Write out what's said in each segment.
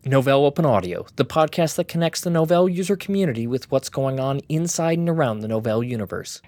Novell Open Audio, the podcast that connects the Novell user community with what's going on inside and around the Novell universe.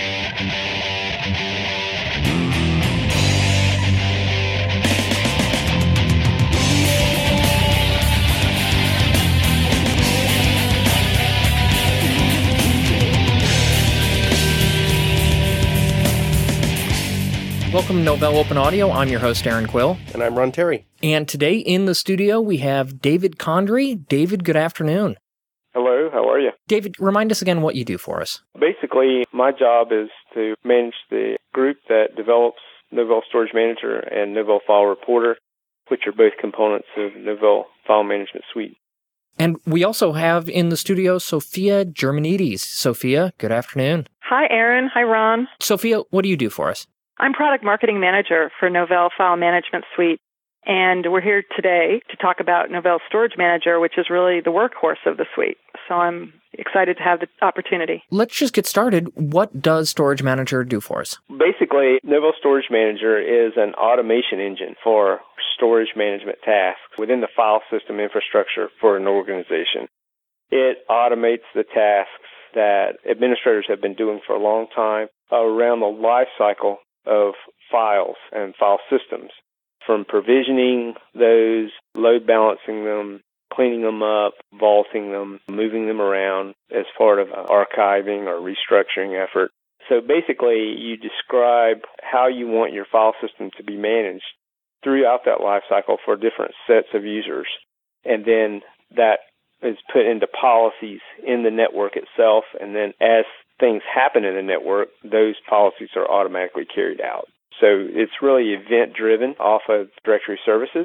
Welcome to Novell Open Audio. I'm your host, Aaron Quill. And I'm Ron Terry. And today in the studio, we have David Condry. David, good afternoon. Hello, how are you? David, remind us again what you do for us. Basically, my job is to manage the group that develops Novell Storage Manager and Novell File Reporter, which are both components of Novell File Management Suite. And we also have in the studio Sophia Germanides. Sophia, good afternoon. Hi, Aaron. Hi, Ron. Sophia, what do you do for us? I'm Product Marketing Manager for Novell File Management Suite, and we're here today to talk about Novell Storage Manager, which is really the workhorse of the suite. So I'm excited to have the opportunity. Let's just get started. What does Storage Manager do for us? Basically, Novell Storage Manager is an automation engine for storage management tasks within the file system infrastructure for an organization. It automates the tasks that administrators have been doing for a long time around the life cycle of files and file systems, from provisioning those, load balancing them, cleaning them up, vaulting them, moving them around as part of an archiving or restructuring effort. So basically, you describe how you want your file system to be managed throughout that life cycle for different sets of users. And then that is put into policies in the network itself, and then as things happen in the network, those policies are automatically carried out. So it's really event-driven off of directory services.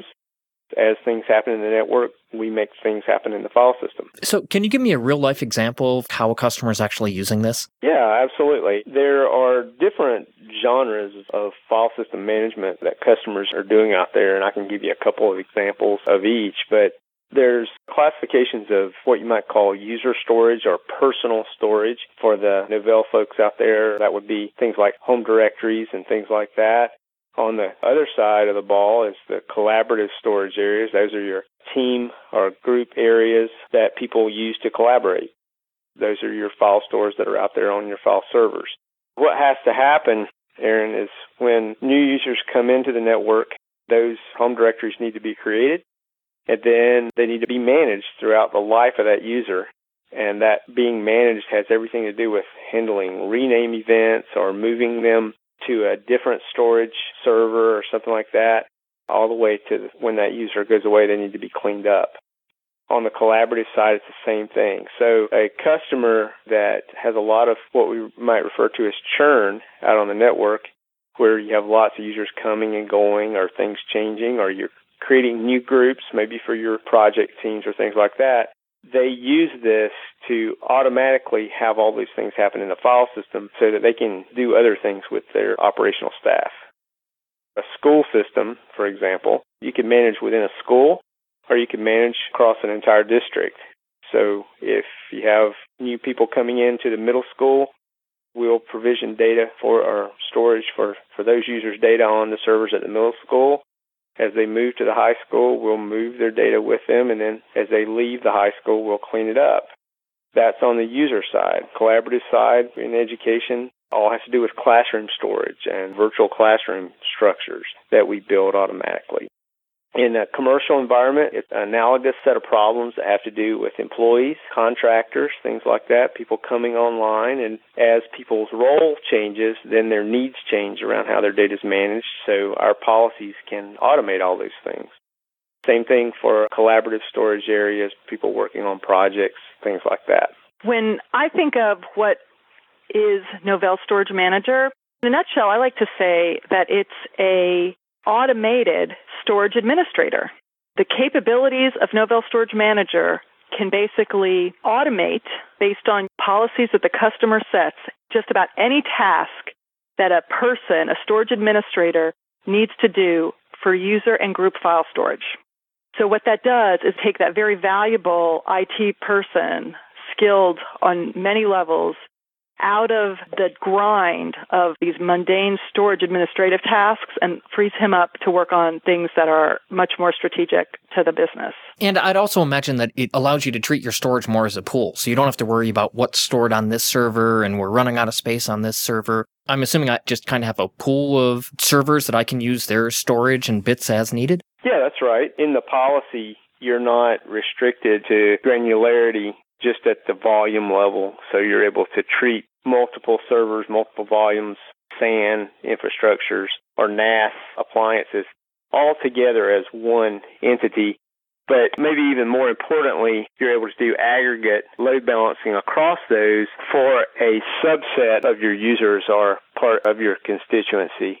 As things happen in the network, we make things happen in the file system. So can you give me a real-life example of how a customer is actually using this? Yeah, absolutely. There are different genres of file system management that customers are doing out there, and I can give you a couple of examples of each, but there's classifications of what you might call user storage or personal storage for the Novell folks out there. That would be things like home directories and things like that. On the other side of the ball is the collaborative storage areas. Those are your team or group areas that people use to collaborate. Those are your file stores that are out there on your file servers. What has to happen, Aaron, is when new users come into the network, those home directories need to be created. And then they need to be managed throughout the life of that user. And that being managed has everything to do with handling rename events or moving them to a different storage server or something like that, all the way to when that user goes away, they need to be cleaned up. On the collaborative side, it's the same thing. So a customer that has a lot of what we might refer to as churn out on the network, where you have lots of users coming and going or things changing, or you're creating new groups, maybe for your project teams or things like that, they use this to automatically have all these things happen in the file system so that they can do other things with their operational staff. A school system, for example, you can manage within a school or you can manage across an entire district. So if you have new people coming into the middle school, we'll provision data for our storage for those users' data on the servers at the middle school. As they move to the high school, we'll move their data with them, and then as they leave the high school, we'll clean it up. That's on the user side. Collaborative side in education all has to do with classroom storage and virtual classroom structures that we build automatically. In a commercial environment, it's an analogous set of problems that have to do with employees, contractors, things like that, people coming online. And as people's role changes, then their needs change around how their data is managed. So our policies can automate all those things. Same thing for collaborative storage areas, people working on projects, things like that. When I think of what is Novell Storage Manager, in a nutshell, I like to say that it's a automated storage administrator. The capabilities of Novell Storage Manager can basically automate, based on policies that the customer sets, just about any task that a person, a storage administrator, needs to do for user and group file storage. So what that does is take that very valuable IT person, skilled on many levels, out of the grind of these mundane storage administrative tasks and frees him up to work on things that are much more strategic to the business. And I'd also imagine that it allows you to treat your storage more as a pool, so you don't have to worry about what's stored on this server and we're running out of space on this server. I'm assuming I just kind of have a pool of servers that I can use their storage and bits as needed? Yeah, that's right. In the policy, you're not restricted to granularity just at the volume level, so you're able to treat multiple servers, multiple volumes, SAN infrastructures, or NAS appliances all together as one entity. But maybe even more importantly, you're able to do aggregate load balancing across those for a subset of your users or part of your constituency.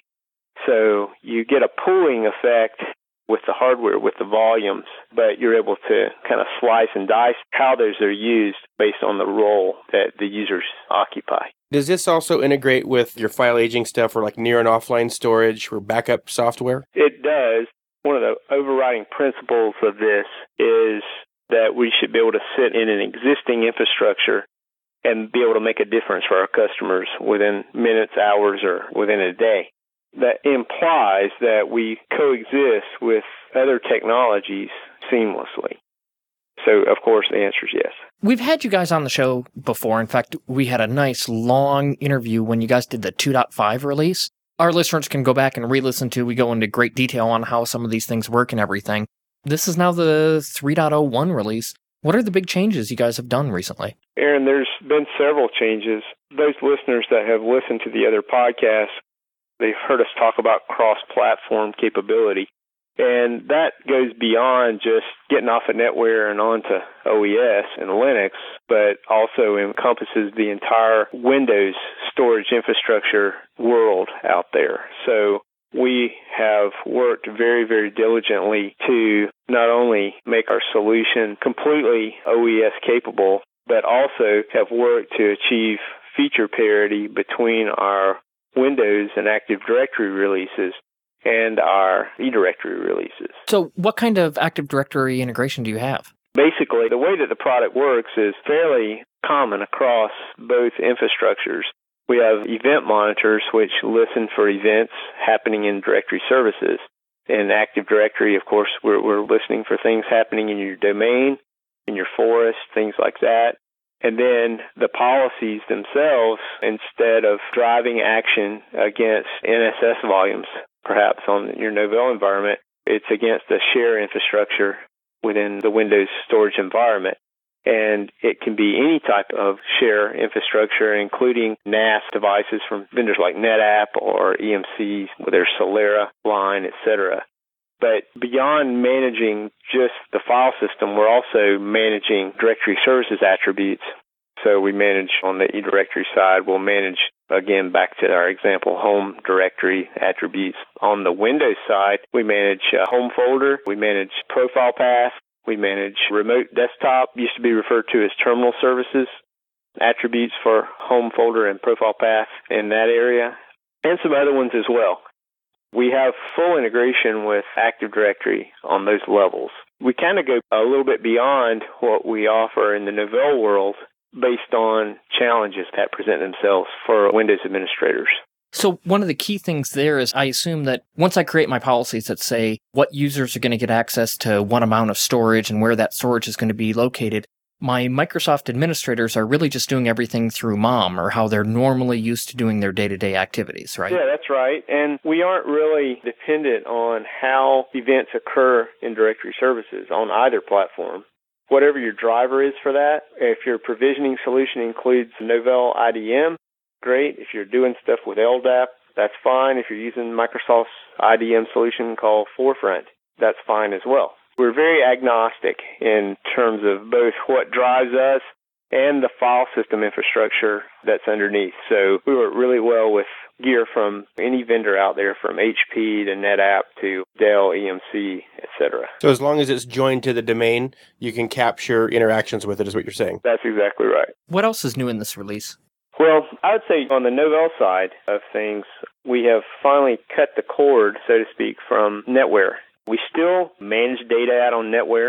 So you get a pooling effect with the hardware, with the volumes, but you're able to kind of slice and dice how those are used based on the role that the users occupy. Does this also integrate with your file aging stuff or like near and offline storage or backup software? It does. One of the overriding principles of this is that we should be able to sit in an existing infrastructure and be able to make a difference for our customers within minutes, hours, or within a day. That implies that we coexist with other technologies seamlessly. So, of course, the answer is yes. We've had you guys on the show before. In fact, we had a nice long interview when you guys did the 2.5 release. Our listeners can go back and re-listen to. We go into great detail on how some of these things work and everything. This is now the 3.01 release. What are the big changes you guys have done recently? Aaron, there's been several changes. Those listeners that have listened to the other podcasts, they've heard us talk about cross-platform capability. And that goes beyond just getting off of NetWare and onto OES and Linux, but also encompasses the entire Windows storage infrastructure world out there. So we have worked very, very diligently to not only make our solution completely OES capable, but also have worked to achieve feature parity between our Windows and Active Directory releases and our eDirectory releases. So what kind of Active Directory integration do you have? Basically, the way that the product works is fairly common across both infrastructures. We have event monitors, which listen for events happening in directory services. In Active Directory, of course, we're listening for things happening in your domain, in your forest, things like that. And then the policies themselves, instead of driving action against NSS volumes, perhaps on your Novell environment, it's against the share infrastructure within the Windows storage environment. And it can be any type of share infrastructure, including NAS devices from vendors like NetApp or EMC with their Solera line, etc. But beyond managing just the file system, we're also managing directory services attributes. So we manage on the eDirectory side, we'll manage, again, back to our example, home directory attributes. On the Windows side, we manage home folder, we manage profile path, we manage remote desktop, used to be referred to as terminal services, attributes for home folder and profile path in that area, and some other ones as well. We have full integration with Active Directory on those levels. We kind of go a little bit beyond what we offer in the Novell world based on challenges that present themselves for Windows administrators. So one of the key things there is I assume that once I create my policies that say what users are going to get access to what amount of storage and where that storage is going to be located, my Microsoft administrators are really just doing everything through MOM, or how they're normally used to doing their day-to-day activities, right? Yeah, that's right. And we aren't really dependent on how events occur in directory services on either platform. Whatever your driver is for that, if your provisioning solution includes Novell IDM, great. If you're doing stuff with LDAP, that's fine. If you're using Microsoft's IDM solution called Forefront, that's fine as well. We're very agnostic in terms of both what drives us and the file system infrastructure that's underneath. So we work really well with gear from any vendor out there, from HP to NetApp to Dell, EMC, etc. So as long as it's joined to the domain, you can capture interactions with it, is what you're saying. That's exactly right. What else is new in this release? Well, I would say on the Novell side of things, we have finally cut the cord, so to speak, from NetWare. We still manage data out on NetWare,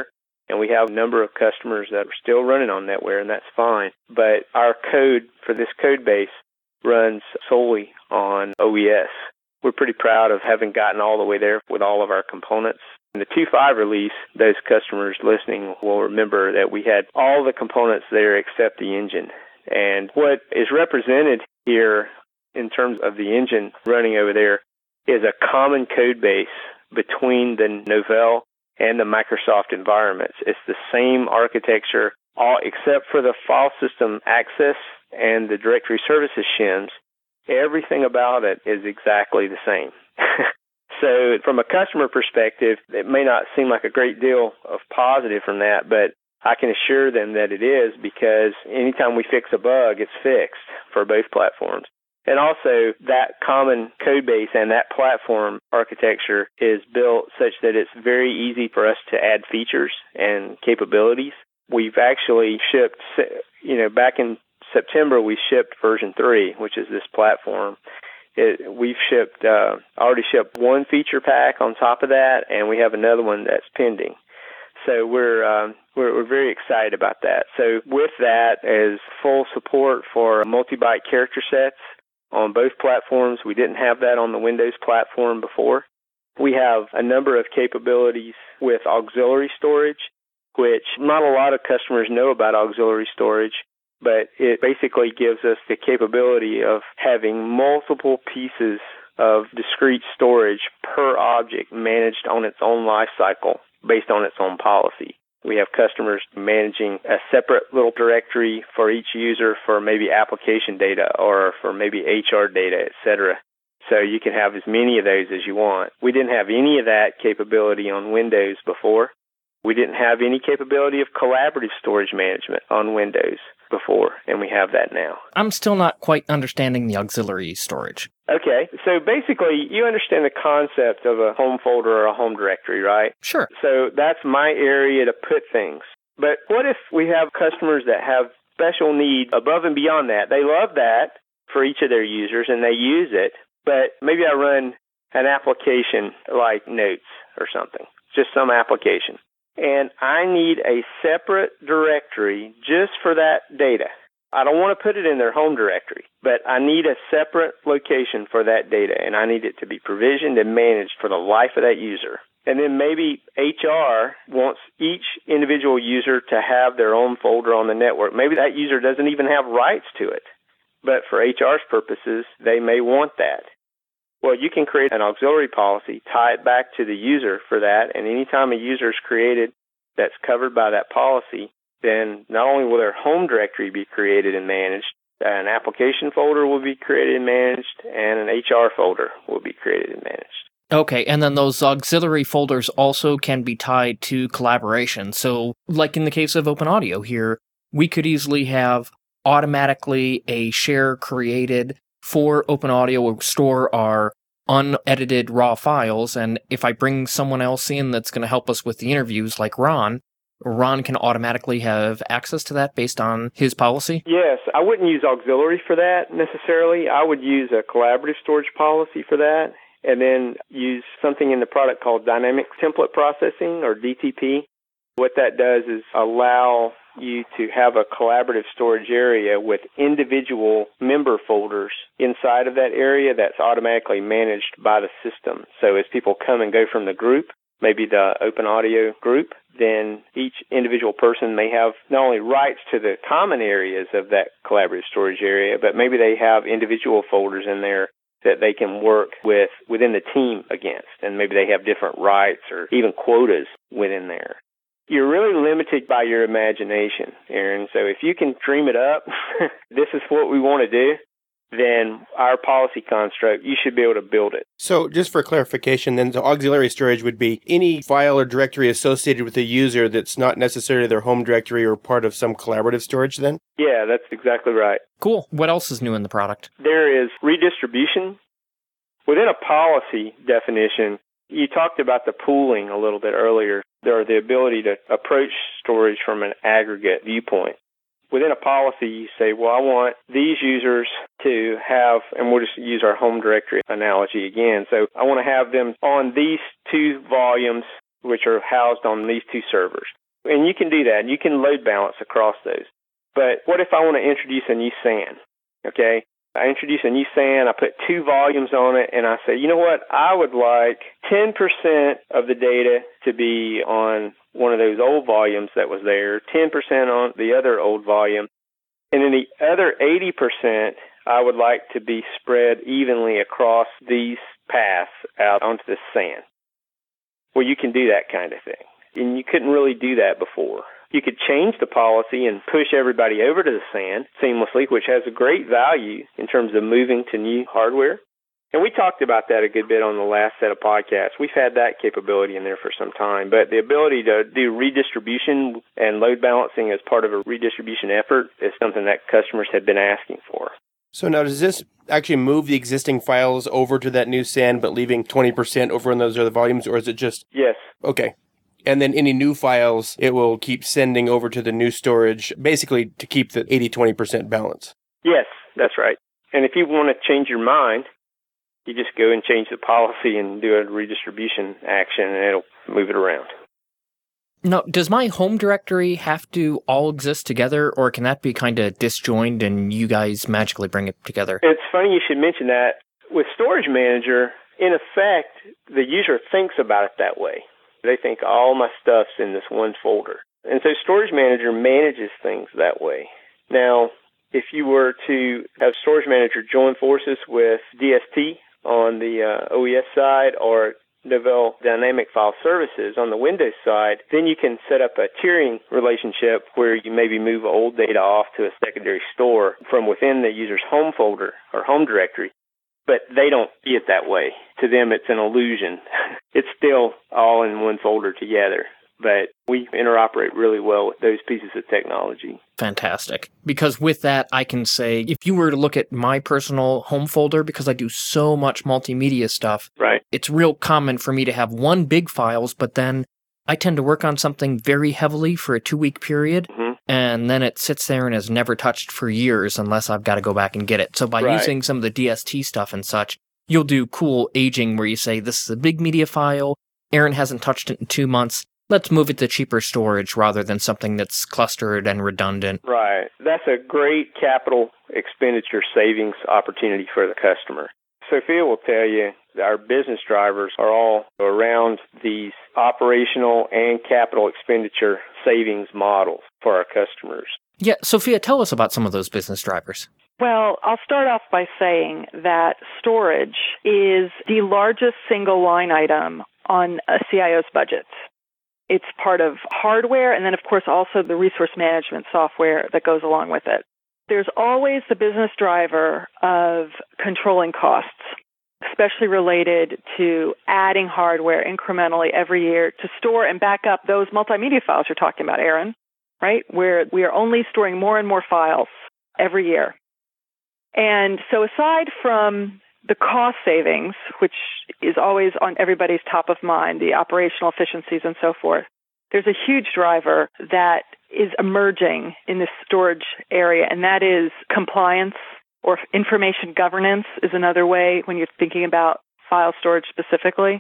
And we have a number of customers that are still running on NetWare, and that's fine. But our code for this code base runs solely on OES. We're pretty proud of having gotten all the way there with all of our components. In the 2.5 release, those customers listening will remember that we had all the components there except the engine. And what is represented here in terms of the engine running over there is a common code base between the Novell and the Microsoft environments. It's the same architecture, all except for the file system access and the directory services shims. Everything about it is exactly the same. So from a customer perspective, it may not seem like a great deal of positive from that, but I can assure them that it is, because anytime we fix a bug, it's fixed for both platforms. And also, that common code base and that platform architecture is built such that it's very easy for us to add features and capabilities. We've actually shipped, back in September, we shipped version 3, which is this platform. We've already shipped one feature pack on top of that, and we have another one that's pending. So we're very excited about that. So with that is full support for multi-byte character sets on both platforms. We didn't have that on the Windows platform before. We have a number of capabilities with auxiliary storage, which not a lot of customers know about auxiliary storage, but it basically gives us the capability of having multiple pieces of discrete storage per object managed on its own life cycle based on its own policy. We have customers managing a separate little directory for each user for maybe application data or for maybe HR data, etc. So you can have as many of those as you want. We didn't have any of that capability on Windows before. We didn't have any capability of collaborative storage management on Windows before, and we have that now. I'm still not quite understanding the auxiliary storage. Okay, so basically you understand the concept of a home folder or a home directory, right? Sure. So that's my area to put things. But what if we have customers that have special needs above and beyond that? They love that for each of their users and they use it, but maybe I run an application like Notes or something, just some application. And I need a separate directory just for that data. I don't want to put it in their home directory, but I need a separate location for that data, and I need it to be provisioned and managed for the life of that user. And then maybe HR wants each individual user to have their own folder on the network. Maybe that user doesn't even have rights to it, but for HR's purposes, they may want that. Well, you can create an auxiliary policy, tie it back to the user for that, and anytime a user is created that's covered by that policy, then not only will their home directory be created and managed, an application folder will be created and managed, and an HR folder will be created and managed. Okay, and then those auxiliary folders also can be tied to collaboration. So, like in the case of Open Audio here, we could easily have automatically a share created for Open Audio or store our unedited raw files, and if I bring someone else in that's going to help us with the interviews, like Ron can automatically have access to that based on his policy? Yes, I wouldn't use auxiliary for that necessarily. I would use a collaborative storage policy for that, and then use something in the product called Dynamic Template Processing, or DTP. What that does is allow you to have a collaborative storage area with individual member folders inside of that area that's automatically managed by the system. So as people come and go from the group, maybe the Open Audio group, then each individual person may have not only rights to the common areas of that collaborative storage area, but maybe they have individual folders in there that they can work with within the team against, and maybe they have different rights or even quotas within there. You're really limited by your imagination, Aaron. So if you can dream it up, this is what we want to do, then our policy construct, you should be able to build it. So just for clarification, then the auxiliary storage would be any file or directory associated with a user that's not necessarily their home directory or part of some collaborative storage then? Yeah, that's exactly right. Cool. What else is new in the product? There is redistribution. Within a policy definition, you talked about the pooling a little bit earlier. There are the ability to approach storage from an aggregate viewpoint. Within a policy, you say, well, I want these users to have, and we'll just use our home directory analogy again. So I want to have them on these two volumes, which are housed on these two servers. And you can do that. You can load balance across those. But what if I want to introduce a new SAN? Okay, I introduce a new SAN, I put 2 volumes on it, and I say, you know what, I would like 10% of the data to be on one of those old volumes that was there, 10% on the other old volume, and then the other 80% I would like to be spread evenly across these paths out onto the SAN. Well, you can do that kind of thing, and you couldn't really do that before. You could change the policy and push everybody over to the SAN seamlessly, which has a great value in terms of moving to new hardware. And we talked about that a good bit on the last set of podcasts. We've had that capability in there for some time. But the ability to do redistribution and load balancing as part of a redistribution effort is something that customers have been asking for. So now, does this actually move the existing files over to that new SAN, but leaving 20% over in those other volumes, or is it just... Yes. Okay. And then any new files, it will keep sending over to the new storage, basically to keep the 80-20% balance. Yes, that's right. And if you want to change your mind, you just go and change the policy and do a redistribution action, and it'll move it around. Now, does my home directory have to all exist together, or can that be kind of disjoined and you guys magically bring it together? It's funny you should mention that. With Storage Manager, in effect, the user thinks about it that way. They think all my stuff's in this one folder. And so Storage Manager manages things that way. Now, if you were to have Storage Manager join forces with DST on the OES side or Novell Dynamic File Services on the Windows side, then you can set up a tiering relationship where you maybe move old data off to a secondary store from within the user's home folder or home directory. But they don't see it that way. To them, it's an illusion. It's still all in one folder together. But we interoperate really well with those pieces of technology. Fantastic. Because with that, I can say, if you were to look at my personal home folder, because I do so much multimedia stuff, right, it's real common for me to have one big files, but then I tend to work on something very heavily for a 2-week period. Mm-hmm. And then it sits there and is never touched for years unless I've got to go back and get it. So by using some of the DST stuff and such, you'll do cool aging where you say, this is a big media file, Aaron hasn't touched it in 2 months, let's move it to cheaper storage rather than something that's clustered and redundant. Right. That's a great capital expenditure savings opportunity for the customer. Sophia will tell you our business drivers are all around these operational and capital expenditure savings models for our customers. Yeah, Sophia, tell us about some of those business drivers. Well, I'll start off by saying that storage is the largest single line item on a CIO's budget. It's part of hardware and then, of course, also the resource management software that goes along with it. There's always the business driver of controlling costs, especially related to adding hardware incrementally every year to store and back up those multimedia files you're talking about, Aaron, right? Where we are only storing more and more files every year. And so aside from the cost savings, which is always on everybody's top of mind, the operational efficiencies and so forth, there's a huge driver that is emerging in this storage area, and that is compliance, or information governance is another way when you're thinking about file storage specifically.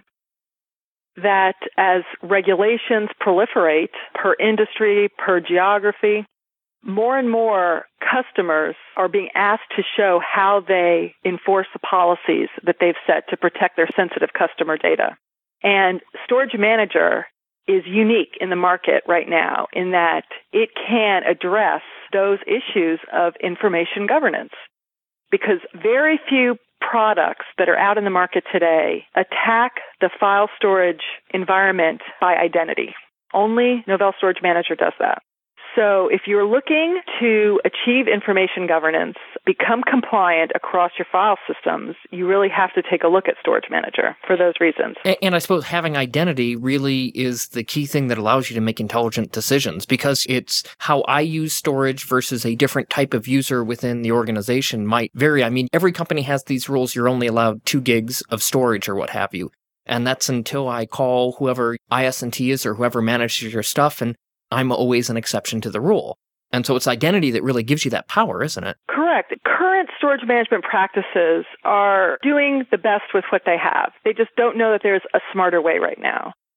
That as regulations proliferate per industry, per geography, more and more customers are being asked to show how they enforce the policies that they've set to protect their sensitive customer data. And Storage Manager is unique in the market right now in that it can address those issues of information governance, because very few products that are out in the market today attack the file storage environment by identity. Only Novell Storage Manager does that. So if you're looking to achieve information governance, become compliant across your file systems, you really have to take a look at Storage Manager for those reasons. And I suppose having identity really is the key thing that allows you to make intelligent decisions, because it's how I use storage versus a different type of user within the organization might vary. I mean, every company has these rules. You're only allowed 2 gigs of storage or what have you. And that's until I call whoever IS&T is or whoever manages your stuff, and I'm always an exception to the rule. And so it's identity that really gives you that power, isn't it? Correct. Current storage management practices are doing the best with what they have. They just don't know that there's a smarter way right now.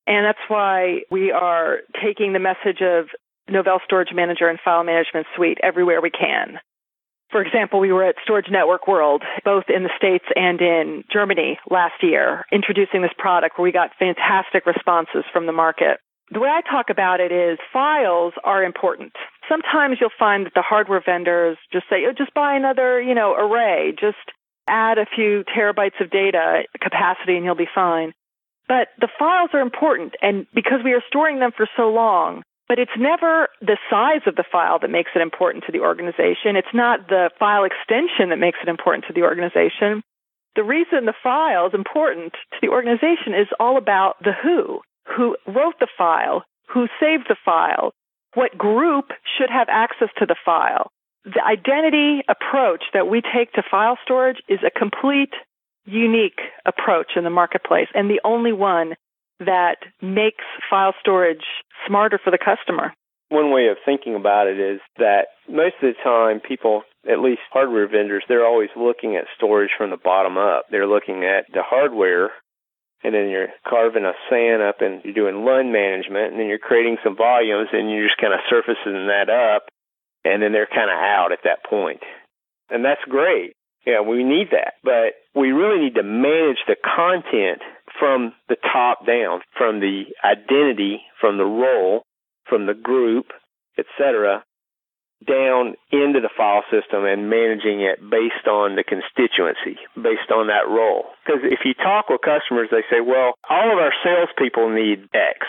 And that's why we are taking the message of Novell Storage Manager and File Management Suite everywhere we can. For example, we were at Storage Network World, both in the States and in Germany last year, introducing this product where we got fantastic responses from the market. The way I talk about it is files are important. Sometimes you'll find that the hardware vendors just say, oh, just buy another, array, just add a few terabytes of data capacity and you'll be fine. But the files are important, and because we are storing them for so long, but it's never the size of the file that makes it important to the organization. It's not the file extension that makes it important to the organization. The reason the file is important to the organization is all about the who wrote the file, who saved the file, what group should have access to the file. The identity approach that we take to file storage is a complete, unique approach in the marketplace, and the only one that makes file storage smarter for the customer. One way of thinking about it is that most of the time people, at least hardware vendors, they're always looking at storage from the bottom up. They're looking at the hardware, and then you're carving a SAN up and you're doing LUN management, and then you're creating some volumes and you're just kind of surfacing that up, and then they're kind of out at that point. And that's great. Yeah, we need that. But we really need to manage the content from the top down, from the identity, from the role, from the group, etc., down into the file system and managing it based on the constituency, based on that role. Because if you talk with customers, they say, well, all of our salespeople need X.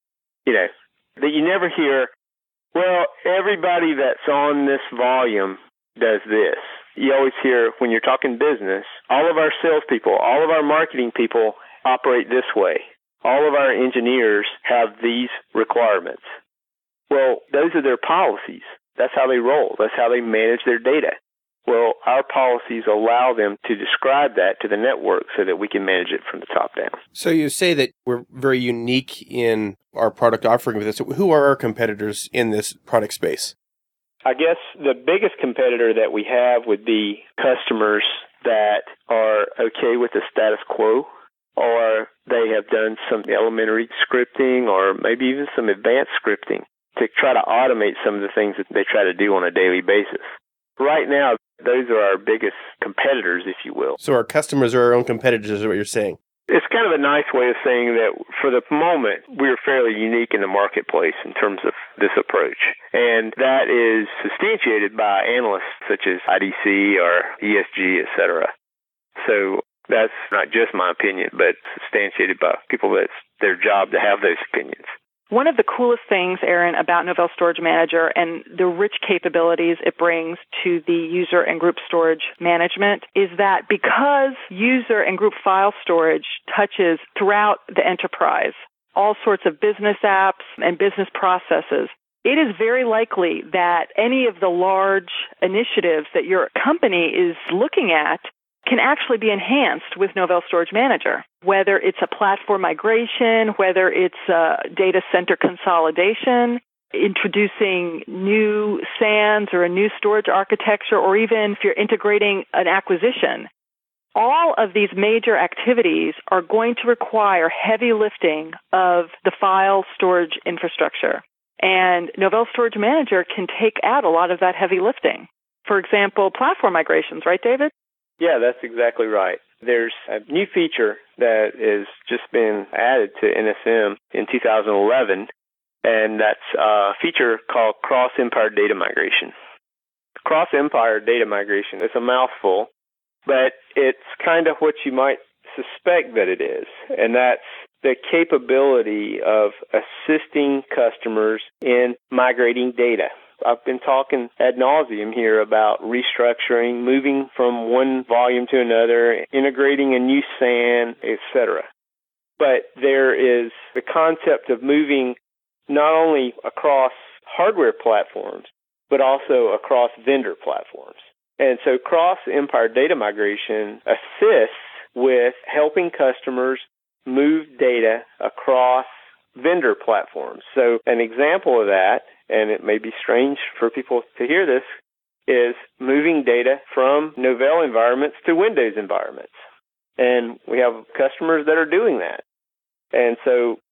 That you never hear, well, everybody that's on this volume does this. You always hear, when you're talking business, all of our salespeople, all of our marketing people operate this way. All of our engineers have these requirements. Well, those are their policies. That's how they roll. That's how they manage their data. Well, our policies allow them to describe that to the network so that we can manage it from the top down. So you say that we're very unique in our product offering with this. Who are our competitors in this product space? I guess the biggest competitor that we have would be customers that are okay with the status quo, or they have done some elementary scripting or maybe even some advanced scripting to try to automate some of the things that they try to do on a daily basis. Right now, those are our biggest competitors, if you will. So our customers are our own competitors, is what you're saying. It's kind of a nice way of saying that for the moment, we're fairly unique in the marketplace in terms of this approach. And that is substantiated by analysts such as IDC or ESG, et cetera. So that's not just my opinion, but substantiated by people that's their job to have those opinions. One of the coolest things, Aaron, about Novell Storage Manager and the rich capabilities it brings to the user and group storage management is that because user and group file storage touches throughout the enterprise, all sorts of business apps and business processes, it is very likely that any of the large initiatives that your company is looking at can actually be enhanced with Novell Storage Manager, whether it's a platform migration, whether it's a data center consolidation, introducing new SANs or a new storage architecture, or even if you're integrating an acquisition. All of these major activities are going to require heavy lifting of the file storage infrastructure. And Novell Storage Manager can take out a lot of that heavy lifting. For example, platform migrations, right, David? Yeah, that's exactly right. There's a new feature that has just been added to NSM in 2011, and that's a feature called Cross-Empire Data Migration. Cross-Empire Data Migration is a mouthful, but it's kind of what you might suspect that it is, and that's the capability of assisting customers in migrating data. I've been talking ad nauseum here about restructuring, moving from one volume to another, integrating a new SAN, etc. But there is the concept of moving not only across hardware platforms, but also across vendor platforms. And so cross-empire data migration assists with helping customers move data across vendor platforms. So an example of that, and it may be strange for people to hear this, is moving data from Novell environments to Windows environments. And we have customers that are doing that. And so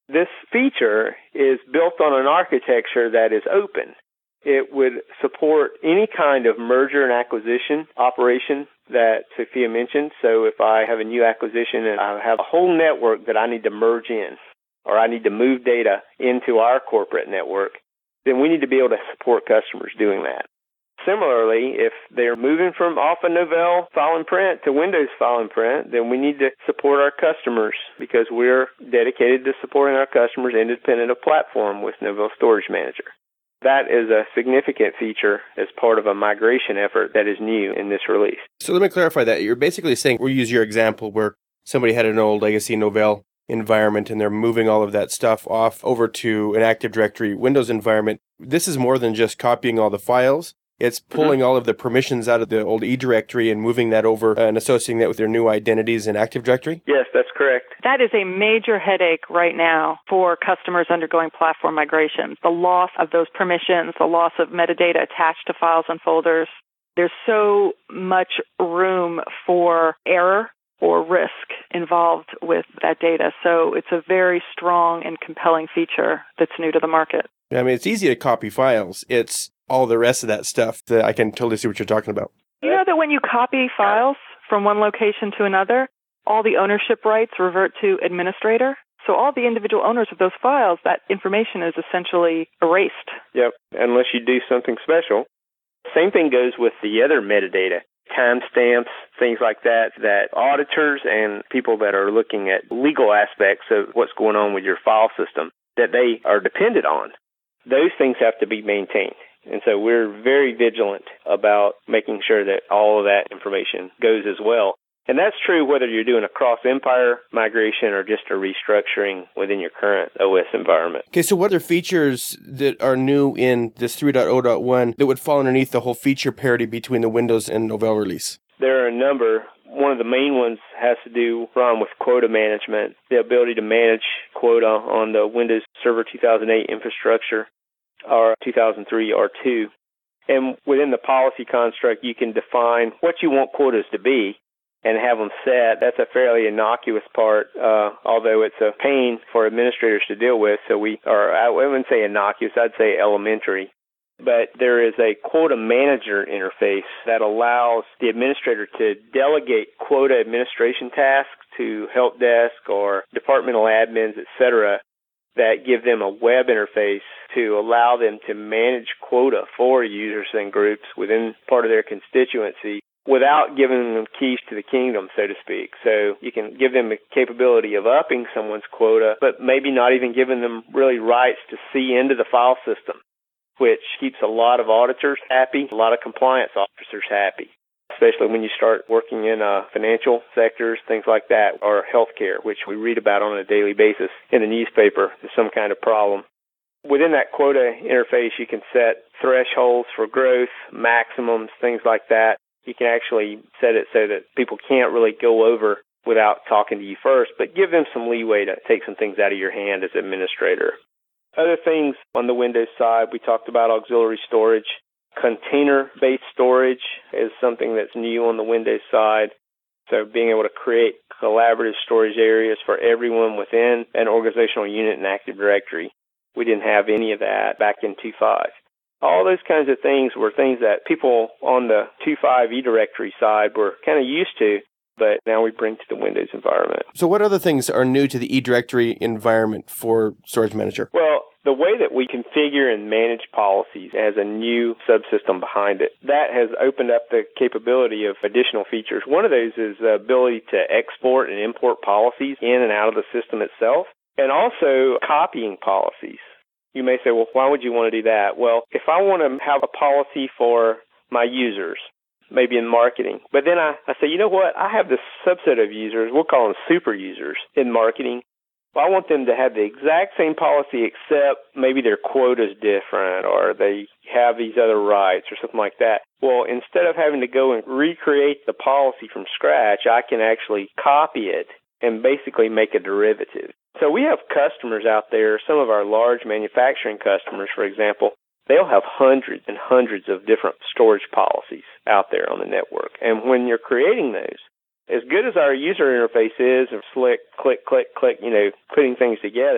This feature is built on an architecture that is open. It would support any kind of merger and acquisition operation that Sophia mentioned. So if I have a new acquisition and I have a whole network that I need to merge in, or I need to move data into our corporate network, then we need to be able to support customers doing that. Similarly, if they're moving from off a Novell file and print to Windows file and print, then we need to support our customers because we're dedicated to supporting our customers independent of platform with Novell Storage Manager. That is a significant feature as part of a migration effort that is new in this release. So let me clarify that. You're basically saying, we'll use your example where somebody had an old legacy Novell environment and they're moving all of that stuff off over to an Active Directory Windows environment. This is more than just copying all the files. It's pulling all of the permissions out of the old eDirectory and moving that over and associating that with their new identities in Active Directory? Yes, that's correct. That is a major headache right now for customers undergoing platform migrations. The loss of those permissions, the loss of metadata attached to files and folders. There's so much room for error or risk involved with that data. So it's a very strong and compelling feature that's new to the market. I mean, it's easy to copy files. It's all the rest of that stuff that I can totally see what you're talking about. You know that when you copy files from one location to another, all the ownership rights revert to administrator? So all the individual owners of those files, that information is essentially erased. Yep, unless you do something special. Same thing goes with the other metadata, timestamps, things like that, that auditors and people that are looking at legal aspects of what's going on with your file system that they are dependent on. Those things have to be maintained. And so we're very vigilant about making sure that all of that information goes as well. And that's true whether you're doing a cross-empire migration or just a restructuring within your current OS environment. Okay, so what are features that are new in this 3.0.1 that would fall underneath the whole feature parity between the Windows and Novell release? There are a number. One of the main ones has to do, Ron, with quota management, the ability to manage quota on the Windows Server 2008 infrastructure or 2003 R2. And within the policy construct, you can define what you want quotas to be and have them set. That's a fairly innocuous part, although it's a pain for administrators to deal with. I wouldn't say innocuous, I'd say elementary. But there is a quota manager interface that allows the administrator to delegate quota administration tasks to help desk or departmental admins, etc., that give them a web interface to allow them to manage quota for users and groups within part of their constituency without giving them keys to the kingdom, so to speak. So you can give them the capability of upping someone's quota, but maybe not even giving them really rights to see into the file system, which keeps a lot of auditors happy, a lot of compliance officers happy, especially when you start working in financial sectors, things like that, or healthcare, which we read about on a daily basis in the newspaper. There's some kind of problem. Within that quota interface, you can set thresholds for growth, maximums, things like that. You can actually set it so that people can't really go over without talking to you first, but give them some leeway to take some things out of your hand as administrator. Other things on the Windows side, we talked about auxiliary storage. Container-based storage is something that's new on the Windows side. So being able to create collaborative storage areas for everyone within an organizational unit in Active Directory. We didn't have any of that back in 2.5. All those kinds of things were things that people on the 2.5 eDirectory side were kind of used to, but now we bring to the Windows environment. So what other things are new to the eDirectory environment for Storage Manager? Well, the way that we configure and manage policies has a new subsystem behind it. That has opened up the capability of additional features. One of those is the ability to export and import policies in and out of the system itself, and also copying policies. You may say, well, why would you want to do that? Well, if I want to have a policy for my users, maybe in marketing, but then I say, you know what, I have this subset of users, we'll call them super users in marketing. Well, I want them to have the exact same policy except maybe their quota is different or they have these other rights or something like that. Well, instead of having to go and recreate the policy from scratch, I can actually copy it and basically make a derivative. So we have customers out there, some of our large manufacturing customers, for example, they'll have hundreds and hundreds of different storage policies out there on the network. And when you're creating those, as good as our user interface is, of slick, click, click, click, putting things together,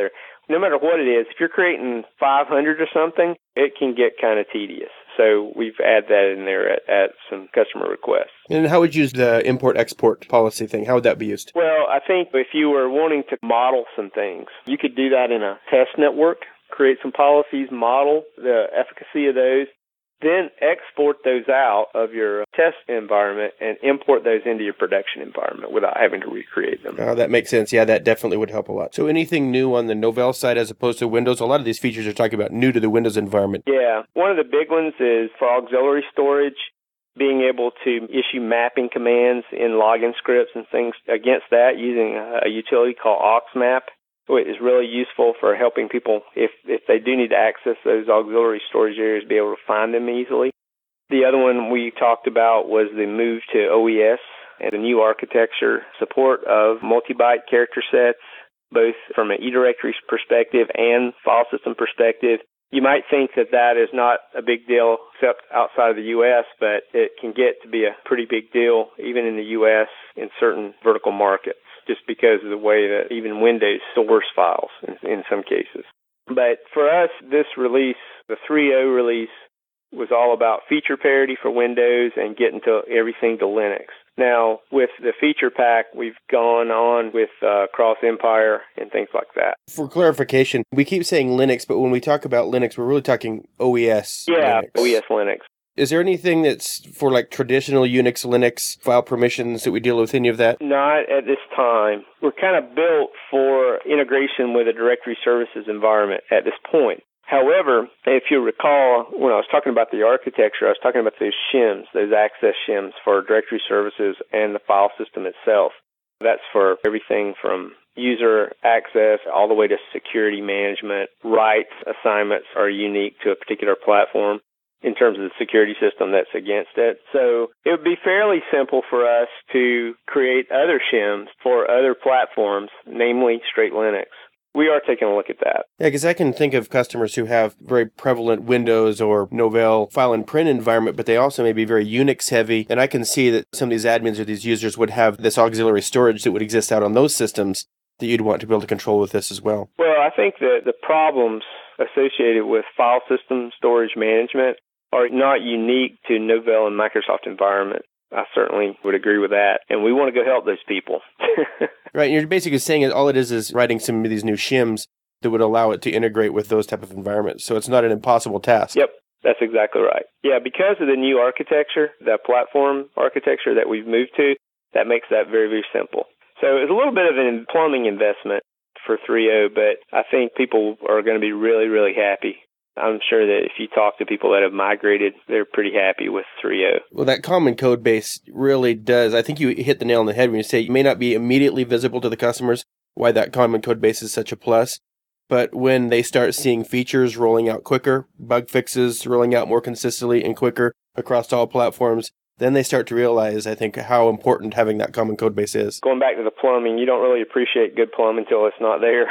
no matter what it is, if you're creating 500 or something, it can get kind of tedious. So we've added that in there at some customer requests. And how would you use the import-export policy thing? How would that be used? Well, I think if you were wanting to model some things, you could do that in a test network, create some policies, model the efficacy of those, then export those out of your test environment and import those into your production environment without having to recreate them. Oh, that makes sense. Yeah, that definitely would help a lot. So anything new on the Novell side as opposed to Windows? A lot of these features are talking about new to the Windows environment. Yeah. One of the big ones is for auxiliary storage, being able to issue mapping commands in login scripts and things against that using a utility called AuxMap. It is really useful for helping people, if they do need to access those auxiliary storage areas, be able to find them easily. The other one we talked about was the move to OES and the new architecture support of multi-byte character sets, both from an eDirectory perspective and file system perspective. You might think that that is not a big deal except outside of the U.S., but it can get to be a pretty big deal even in the U.S. in certain vertical markets, just because of the way that even Windows stores files in some cases. But for us, this release, the 3.0 release, was all about feature parity for Windows and getting to everything to Linux. Now, with the feature pack, we've gone on with Cross Empire and things like that. For clarification, we keep saying Linux, but when we talk about Linux, we're really talking OES. Yeah, Linux. OES Linux. Is there anything that's for like traditional Unix, Linux file permissions that we deal with any of that? Not at this time. We're kind of built for integration with a directory services environment at this point. However, if you recall, when I was talking about the architecture, I was talking about those shims, those access shims for directory services and the file system itself. That's for everything from user access all the way to security management. Rights assignments are unique to a particular platform in terms of the security system that's against it. So it would be fairly simple for us to create other shims for other platforms, namely straight Linux. We are taking a look at that. Yeah, because I can think of customers who have very prevalent Windows or Novell file and print environment, but they also may be very Unix heavy. And I can see that some of these admins or these users would have this auxiliary storage that would exist out on those systems that you'd want to be able to control with this as well. Well, I think that the problems associated with file system storage management are not unique to Novell and Microsoft environment. I certainly would agree with that. And we want to go help those people. Right. And you're basically saying that all it is writing some of these new shims that would allow it to integrate with those type of environments. So it's not an impossible task. Yep. That's exactly right. Yeah, because of the new architecture, that platform architecture that we've moved to, that makes that very, very simple. So it's a little bit of a plumbing investment for 3.0, but I think people are going to be really, really happy. I'm sure that if you talk to people that have migrated, they're pretty happy with 3.0. Well, that common code base really does. I think you hit the nail on the head when you say it may not be immediately visible to the customers why that common code base is such a plus. But when they start seeing features rolling out quicker, bug fixes rolling out more consistently and quicker across all platforms, then they start to realize, I think, how important having that common code base is. Going back to the plumbing, you don't really appreciate good plumbing until it's not there.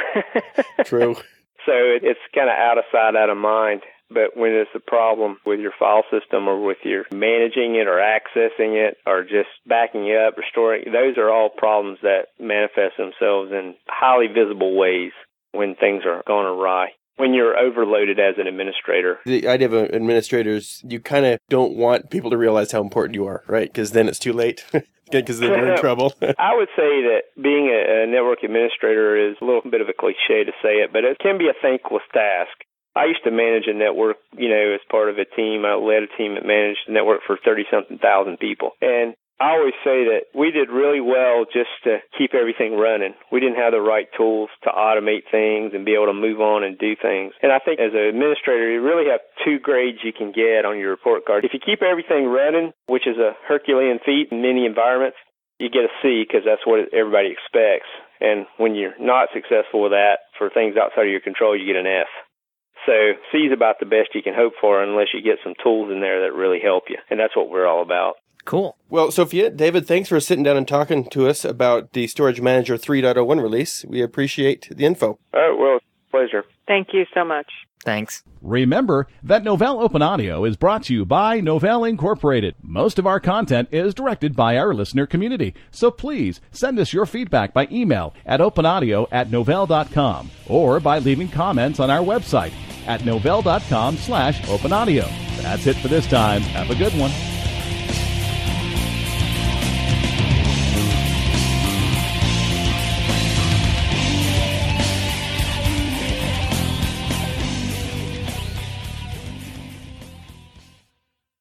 True. So it's kind of out of sight, out of mind. But when it's a problem with your file system or with your managing it or accessing it or just backing it up, restoring, those are all problems that manifest themselves in highly visible ways when things are going awry. When you're overloaded as an administrator. The idea of administrators, you kind of don't want people to realize how important you are, right? Because then it's too late. Because then you're in trouble. I would say that being a network administrator is a little bit of a cliche to say it, but it can be a thankless task. I used to manage a network, as part of a team. I led a team that managed a network for 30-something thousand people. And I always say that we did really well just to keep everything running. We didn't have the right tools to automate things and be able to move on and do things. And I think as an administrator, you really have 2 grades you can get on your report card. If you keep everything running, which is a Herculean feat in many environments, you get a C because that's what everybody expects. And when you're not successful with that for things outside of your control, you get an F. So C is about the best you can hope for unless you get some tools in there that really help you. And that's what we're all about. Cool. Well, Sophia, David, thanks for sitting down and talking to us about the Storage Manager 3.01 release. We appreciate the info. All right, well, pleasure. Thank you so much. Thanks. Remember that Novell Open Audio is brought to you by Novell Incorporated. Most of our content is directed by our listener community, so please send us your feedback by email at openaudio@novell.com or by leaving comments on our website at novell.com/openaudio. That's it for this time. Have a good one.